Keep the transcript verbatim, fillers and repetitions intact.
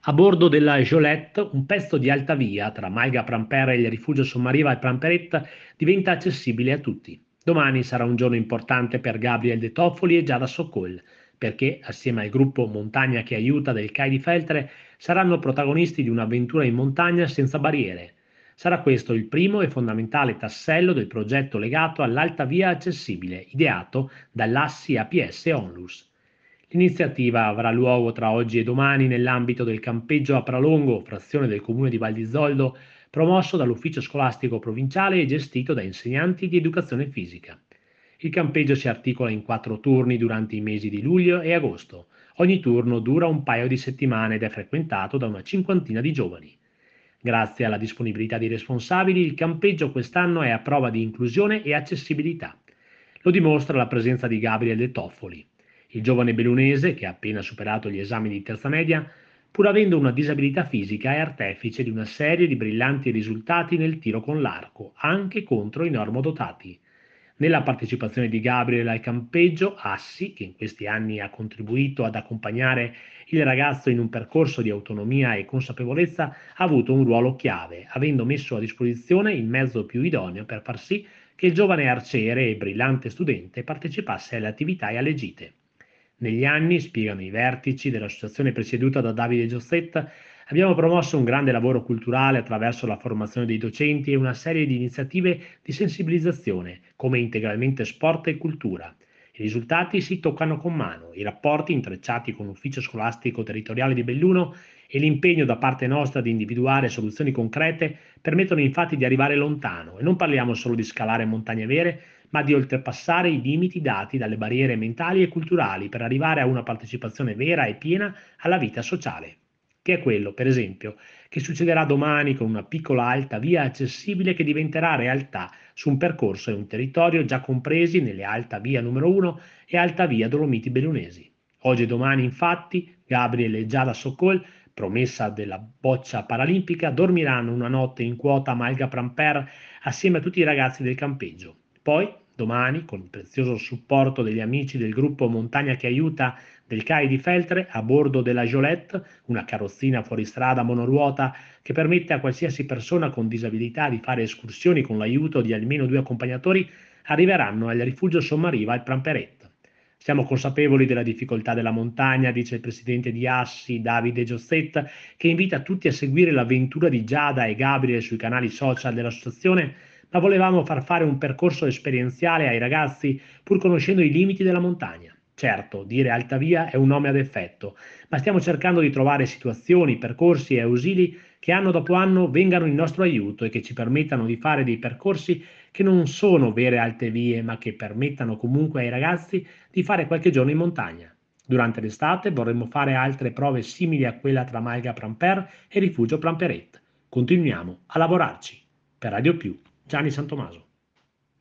A bordo della Jolette, un pezzo di alta via tra Malga Prampera e il rifugio Sommariva e Pramperetta diventa accessibile a tutti. Domani sarà un giorno importante per Gabriel De Toffoli e Giada Sokol, perché, assieme al gruppo Montagna che aiuta del C A I di Feltre, saranno protagonisti di un'avventura in montagna senza barriere. Sarà questo il primo e fondamentale tassello del progetto legato all'alta via accessibile, ideato dall'Assi A P S Onlus. L'iniziativa avrà luogo tra oggi e domani nell'ambito del campeggio a Pralongo, frazione del comune di Val di Zoldo, promosso dall'ufficio scolastico provinciale e gestito da insegnanti di educazione fisica. Il campeggio si articola in quattro turni durante i mesi di luglio e agosto. Ogni turno dura un paio di settimane ed è frequentato da una cinquantina di giovani. Grazie alla disponibilità dei responsabili, il campeggio quest'anno è a prova di inclusione e accessibilità. Lo dimostra la presenza di Gabriele Toffoli, il giovane bellunese che ha appena superato gli esami di terza media, pur avendo una disabilità fisica, è artefice di una serie di brillanti risultati nel tiro con l'arco, anche contro i normodotati. Nella partecipazione di Gabriel al campeggio, Assi, che in questi anni ha contribuito ad accompagnare il ragazzo in un percorso di autonomia e consapevolezza, ha avuto un ruolo chiave, avendo messo a disposizione il mezzo più idoneo per far sì che il giovane arciere e brillante studente partecipasse alle attività e alle gite. Negli anni, spiegano i vertici dell'associazione presieduta da Davide Giosset, abbiamo promosso un grande lavoro culturale attraverso la formazione dei docenti e una serie di iniziative di sensibilizzazione, come integralmente sport e cultura. I risultati si toccano con mano, i rapporti intrecciati con l'ufficio scolastico territoriale di Belluno e l'impegno da parte nostra di individuare soluzioni concrete permettono infatti di arrivare lontano, e non parliamo solo di scalare montagne vere, ma di oltrepassare i limiti dati dalle barriere mentali e culturali per arrivare a una partecipazione vera e piena alla vita sociale, che è quello, per esempio, che succederà domani con una piccola alta via accessibile che diventerà realtà su un percorso e un territorio già compresi nelle Alta Via numero uno e Alta Via Dolomiti Bellunesi. Oggi e domani, infatti, Gabriele e Giada Sokol, promessa della boccia paralimpica, dormiranno una notte in quota a Malga Pramper assieme a tutti i ragazzi del campeggio. Poi, domani, con il prezioso supporto degli amici del gruppo Montagna che aiuta del C A I di Feltre, a bordo della Jolette, una carrozzina fuoristrada monoruota che permette a qualsiasi persona con disabilità di fare escursioni con l'aiuto di almeno due accompagnatori, arriveranno al rifugio Sommariva al Pramperet. Siamo consapevoli della difficoltà della montagna, dice il presidente di Assi, Davide Giosset, che invita tutti a seguire l'avventura di Giada e Gabriele sui canali social dell'associazione, ma volevamo far fare un percorso esperienziale ai ragazzi pur conoscendo i limiti della montagna. Certo, dire Alta Via è un nome ad effetto, ma stiamo cercando di trovare situazioni, percorsi e ausili che anno dopo anno vengano in nostro aiuto e che ci permettano di fare dei percorsi che non sono vere alte vie, ma che permettano comunque ai ragazzi di fare qualche giorno in montagna. Durante l'estate vorremmo fare altre prove simili a quella tra Malga Pramper e Rifugio Pramperet. Continuiamo a lavorarci. Per Radio Più, Gianni Santomaso.